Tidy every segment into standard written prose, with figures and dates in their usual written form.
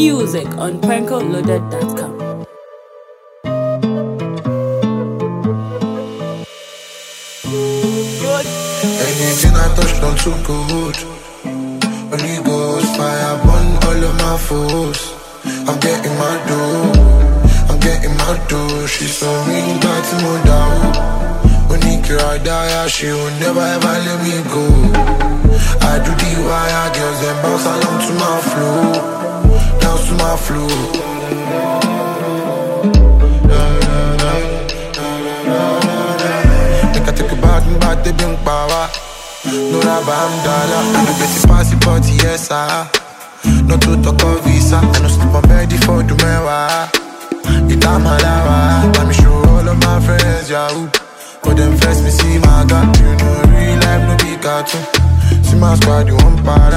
Music on prankoloaded.com. Anything I touch don't too good. Only goes fire burn all of my foes. I'm getting my dough. She's so mean, but more doubt. When he cry, die, she will never ever let me go. I do the wire, girls then bounce along to my flow, down to my flow. Make I take a bath and bath the bing power. No rubber, I'm dollar. I get the passy party, yes, I. Not to talk of visa. I no sleep on bed for the mewa. It's a malawa. Let me show all of my friends, yahoo. But them first me see my God. You know real life no be cartoon. See my squad, you want para.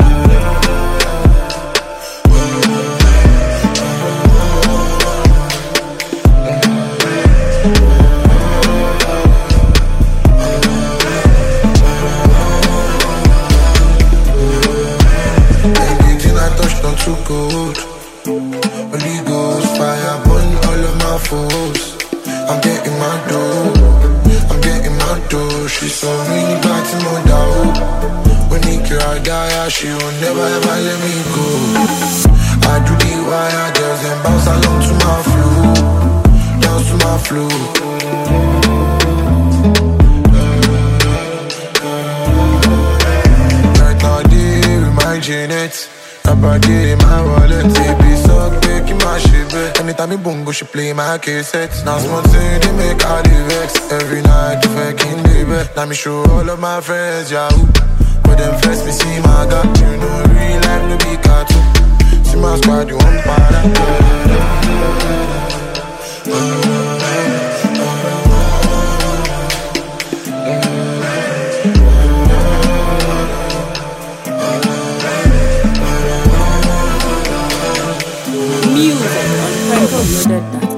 Not too good. Only goes fire burn all of my foes. I'm getting my dough. She's so really bad to no doubt. When he cry, die, she will never ever let me go. I do the wire, girls and bounce along to my flow, down to my flow. Right now, they remind it. Nobody in my wallet, be so quick in my shit, babe. Anytime me bongo, she play my cassettes. Now small thing, they make all the vex. Every night, you fucking baby. Now me show all of my friends, yahoo. But them first me see my God. You know real life no be cartoon. See my squad, you want para. Music on prankoloaded.com.